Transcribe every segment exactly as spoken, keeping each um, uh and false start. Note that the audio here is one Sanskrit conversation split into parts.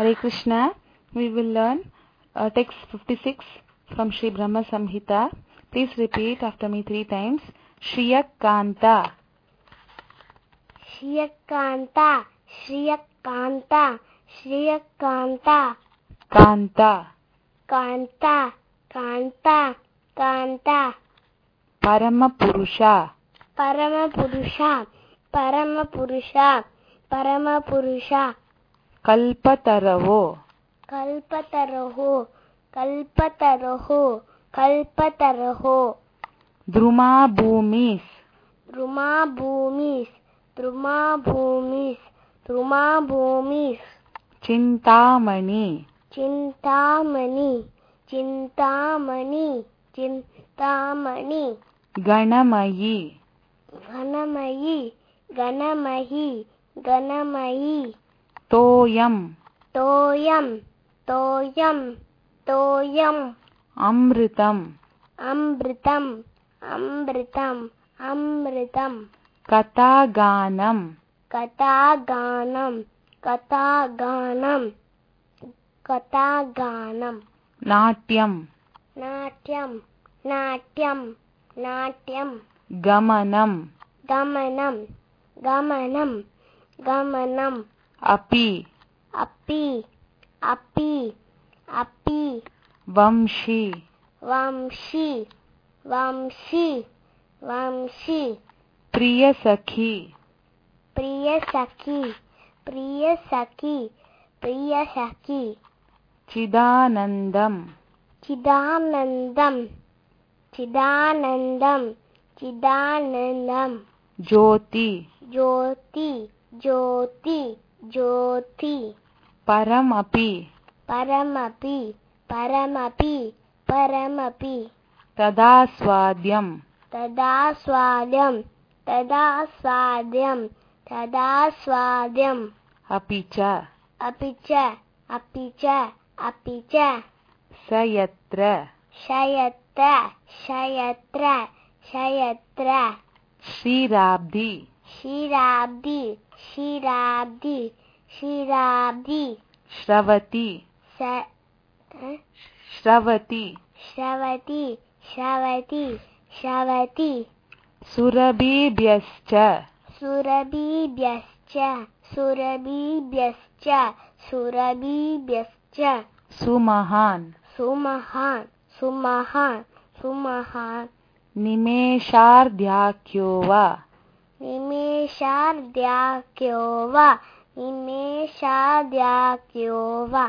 Hare Krishna. We will learn uh, text fifty-six from Sri Brahma Samhita. Please repeat after me three times. Shriyakanta. Shriyakanta. Shriyakanta. Shriyakanta. Kanta. Kanta. Kanta. Kanta. Paramapurusha. Paramapurusha. Paramapurusha. Paramapurusha. Kalpataraho. Kalpataraho. Kalpataraho. Kalpataraho. Druma bhumis. Druma bhumis. Druma bhumis. Druma bhumis. Chintamani. Chintamani. Chintamani. Chintamani. Ganamayi. Ganamayi. Ganamayi. Ganamayi. Toyam. Toyam. Toyam. Toyam. Amritam. Amritam. Amritam. Amritam. Kataganam. Kataganam. Kataganam. Kataganam. Natyam. Natyam. Natyam. Natyam. Gamanam. Gamanam. Gamanam. Gamanam. Api. Api. Api. Api. Vamshi. Vamshi. Vamshi. Vamshi. Priyasakhi. Priyasakhi. Priyasakhi. Priyasakhi. Chidanandam. Chidanandam. Chidanandam. Chidanandam. Jyoti. Jyoti. Jyoti. Jyoti. Paramapi. Paramapi. Paramapi. Paramapi. Tadaswadyam. Tadaswadyam. Tadaswadyam. Tadaswadyam. Apicha. Apicha. Apicha. Apicha. Sayatra. Shayatra. Shayatra. Shayatra. Shirabdi. Shirabdi. Shirabdi. Shirabdi. Shravati. Sa huh? Shravati. Shravati. Shravati. Shravati. Surabhibhyascha. Surabhibhyascha. Surabhibhyascha. Surabhibhyascha. Sumahan. Sumahan. Sumahan. Sumahan. Nimeshardhyakyova. Nimeshardhyakyova. Nimeshardhyakyova.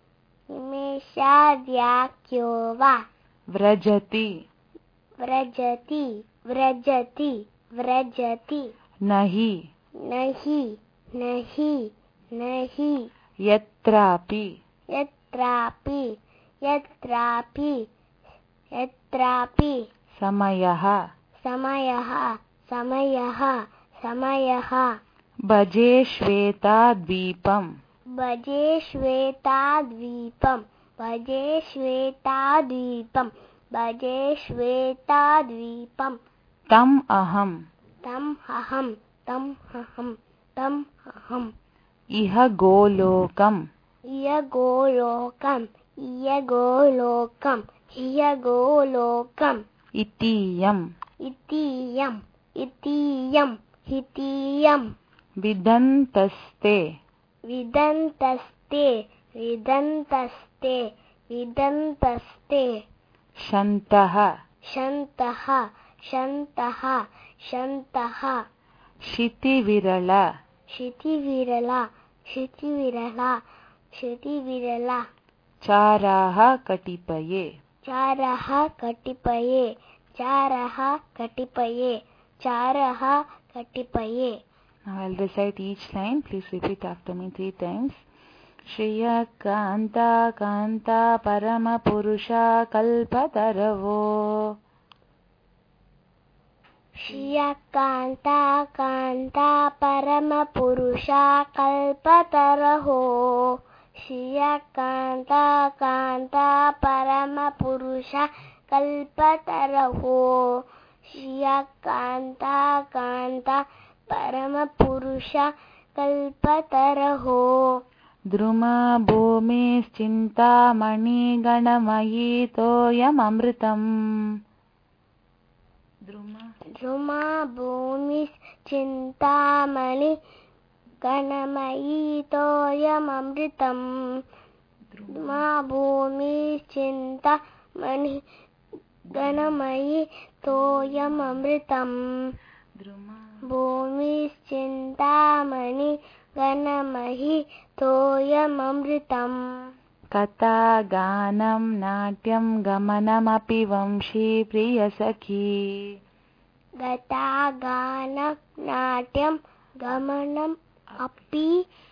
Nimeshardhyakyova. Vrajati. Vrajati. Vrajati. Vrajati. Nahi. Nahi. Nahi. Nahi. Yatrapi. Yatrapi. Yatrapi. Yatrapi. Samayaha. Samayaha. Samayaha. Samayaha. Bhaje Shvetadvipam. Bhaje Shvetadvipam. Bhaje Shvetadvipam. Bhaje Shvetadvipam. Tam aham. Tam aham. Tam aham. Tam aham. Iha golokam. Iya golokam. Iya golokam. Iya golokam. Itiyam. Itiyam. Itiyam. Itiyam. Vidantaste. Vidantaste. Vidantaste. Vidantaste. Shantaha. Shantaha. Shantaha. Shantaha. Shitivirala. Shitivirala. Shitivirala. Shitivirala. Charaha katipaye. Charaha katipaye. Charaha katipaye. Charaha katipaye. Now I'll recite each line. Please repeat after me three times. Shriya Kanta Kanta Paramapurusha Kalpataravo. Shriya Kanta Kanta Paramapurusha Kalpataraho. Shriya Kanta Kanta Paramapurusha Kalpataraho. Shriya Kanta Kanta Paramapurusha Kalpataraho. द्रुमा भूमिश्चिन्तामणि गणमयी तोयममृतम् द्रुमा भूमिश्चिन्तामणि गणमयी तोयममृतम् द्रुमा भूमिश्चिन्तामणि गणमयी तोयममृतम् भूमिश्चिन्तामणि गणमयी तोयममृतम् कथा गानं नाट्यं गमनमपि वंशी प्रियसखी कथा गानं नाट्यं गमनम् अपि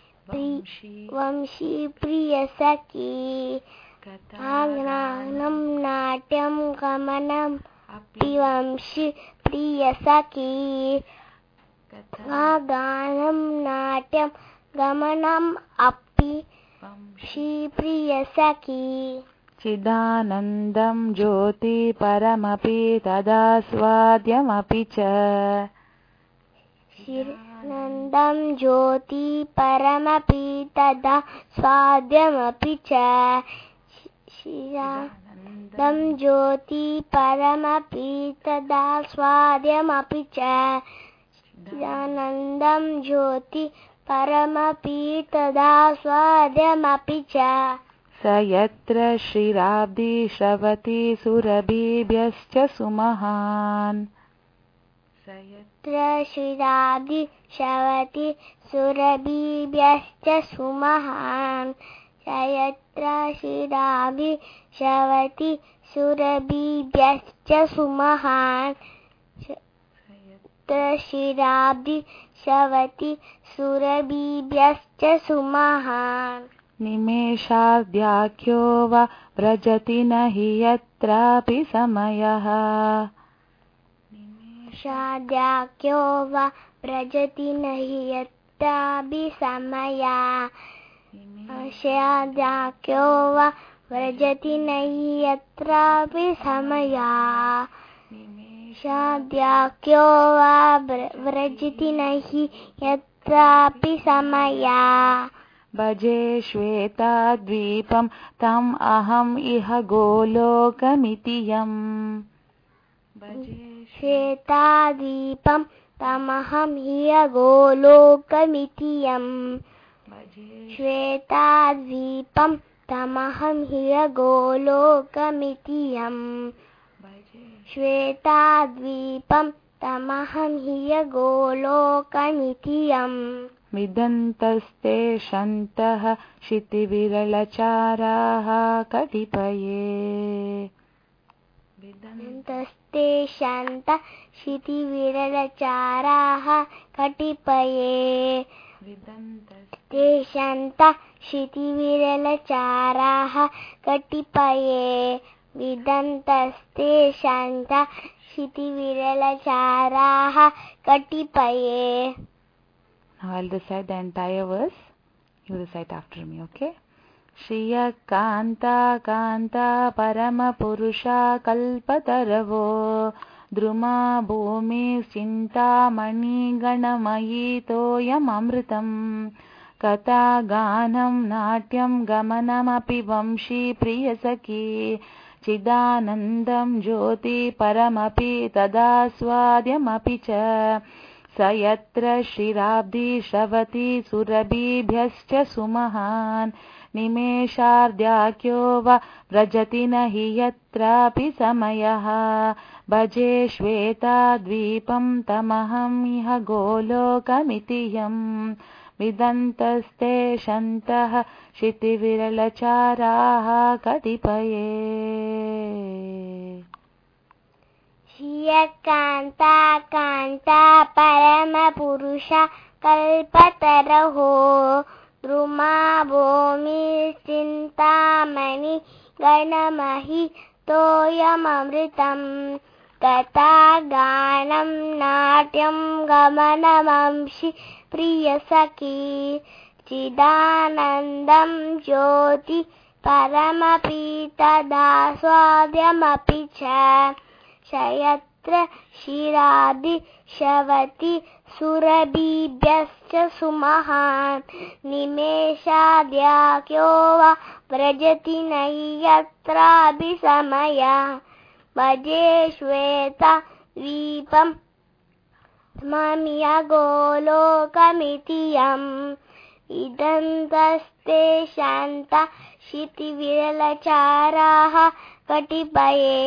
वंशी प्रियसखी कथा गानं नाट्यं गमनम् अपि वंशी प्रियसखी कथा गानं नाट्यं गमनम् अपि वंशी प्रियसखी चिदानन्दं ज्योति परमपि तदास्वाद्यमपि च चिदानन्दं ज्योति परमपि तदा स्वाद्यमपि च चिदानन्दं ज्योति परमपि तदा स्वाद्यमपि च चिदानन्दं ज्योति परमपि तदा स्वाद्यमपि च स यत्र श्रीराब्धि श्रवति सुरभिभ्यश्च सुमहान् स यत्र श्रीराब्धि श्रवति सुरभिभ्यश्च सुमहान् स यत्र श्रीराब्धि श्रवति सुरभिभ्यश्च सुमहान् श्रीराब्धि श्रवति सुरभिभ्यश्च सुमहान् निमेषाद्याख्यो वा व्रजति न हि यत्रापि समयः निमेषाद्याख्यो वा व्रजति न हि यत्रापि समयः निमेषाद्याख्यो वा व्रजति न हि यत्रापि समयः निमेषाद्याख्यो वा व्रजति न हि यत्रापि समयः भजे श्वेताद्वीपं तम् अहम् इह गोलोकमिति यम् भजे श्वेताद्वीपं तमहम् इह गोलोकमिति यम् भजे श्वेताद्वीपं तमहम् इह गोलोकमिति यम् भजे श्वेताद्वीपं तमहम् इह गोलोकमिति यम् विदन्तस्ते शन्तः क्षितिविरलचाराः कतिपये विदन्तस्ते शन्तः क्षितिविरलचाराः कतिपये विदन्तस्ते शन्तः क्षितिविरलचाराः कतिपये विदन्तस्ते शन्तः क्षितिविरलचाराः कतिपये. Now I'll recite the entire verse. You recite after me, okay? Shriya Kanta Kanta Parama Purusha Kalpataravo Druma Bhumi Sinta Mani Ganamayi Toyam Amritam Kata Ganam Natyam Gamanam Api Vamshi Priyasaki Chidanandam Jyoti Paramapi Tada Swadyam Api Cha Sayatra Shrirabdi Shravati Surabhibhyascha Sumahan Nimeshardhyakyo va Vrajati nahi yatrapi samayaha Bhaje Shveta Dvipam Tamaham iha Golokamitiyam Vidantaste Shantaha Shitiviralacharaha Katipaye. Shriya Kanta Kanta Parama Purusha Kalpataraho Druma Bhumi Sintamani Ganamahi Toyam Amritam Kata Ganam Natyam Gamanamamshi Priyasaki Chidanandam Jyoti Paramapita Daswadyam Apicha Shayatra नेत्र शिरादि शवति सुरभिभ्यश्च सुमहान् निमेषाद्याख्यो वा व्रजति नैयत्राभिसमया भजे श्वेता द्वीपम् ममिय गोलोकमिति यम् इदन्तस्ते शान्ता शितिविरलचाराः कटिपये.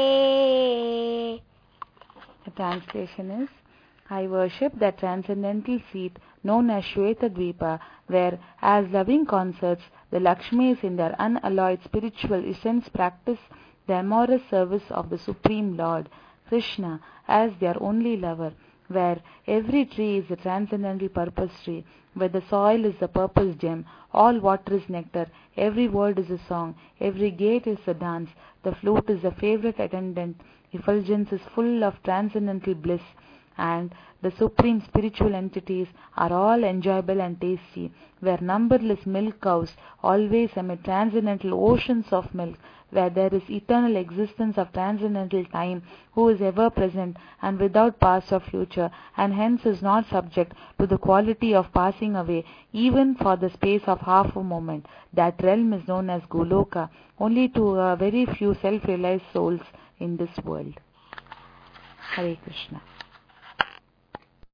The translation is, I worship that transcendental seat known as Shvetadvipa, where, as loving consorts, the Lakshmis in their unalloyed spiritual essence practice the amorous service of the Supreme Lord, Krishna, as their only lover, where every tree is a transcendental purpose tree, where the soil is the purpose gem, all water is nectar, every word is a song, every gate is a dance, the flute is a favorite attendant, effulgence is full of transcendental bliss, and the supreme spiritual entities are all enjoyable and tasty, where numberless milk cows always emit transcendental oceans of milk, where there is eternal existence of transcendental time, who is ever present and without past or future, and hence is not subject to the quality of passing away even for the space of half a moment. That realm is known as Goloka, only to a very few self-realized souls in this world. Hare Krishna.